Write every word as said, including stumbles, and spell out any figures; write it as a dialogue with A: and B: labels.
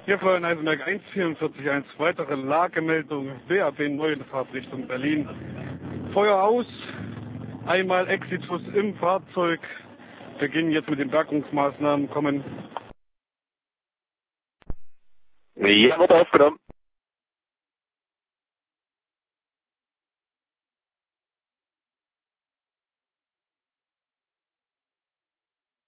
A: Hier Florian Eisenberg eins vier vier eins, weitere Lagemeldung, B A B neun Fahrtrichtung Berlin. Feuer aus, einmal Exitus im Fahrzeug, beginnen jetzt mit den Bergungsmaßnahmen, kommen.
B: Ja, wird aufgenommen.